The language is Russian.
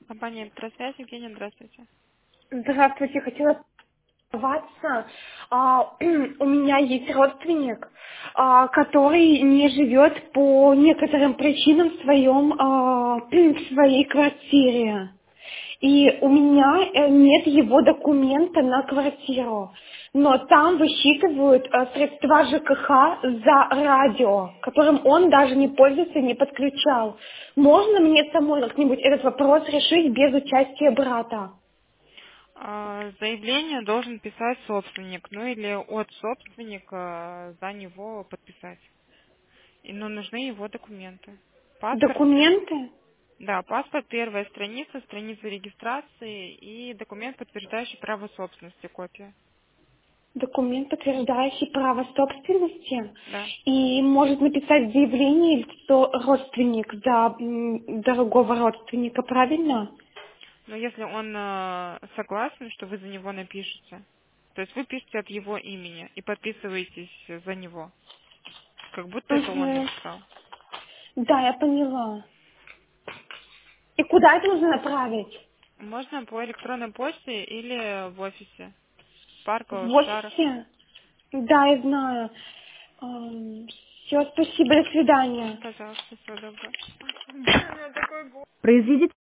Компания «Электросвязь». Евгения, здравствуйте. Здравствуйте, хотела поинтересоваться. У меня есть родственник, который не живет по некоторым причинам в своей квартире. И у меня нет его документа на квартиру. Но там высчитывают средства ЖКХ за радио, которым он даже не пользуется, не подключал. Можно мне самой как-нибудь этот вопрос решить без участия брата? Заявление должен писать собственник, ну или от собственника за него подписать. Но нужны его документы. Паспорт, Документы? да, паспорт, первая страница, страница регистрации и документ, подтверждающий право собственности, копия. Документ, подтверждающий право собственности, Да. и может написать заявление лицо родственник за дорогого родственника, правильно? Но если он согласен, что вы за него напишете, то есть вы пишете от его имени и подписываетесь за него, как будто это он Угу. написал. Да, я поняла. И куда это нужно направить? Можно по электронной почте или в офисе. Парка, В Шаров. офисе? Да, я знаю. Все, спасибо, до свидания. Пожалуйста, всего доброго. Произведите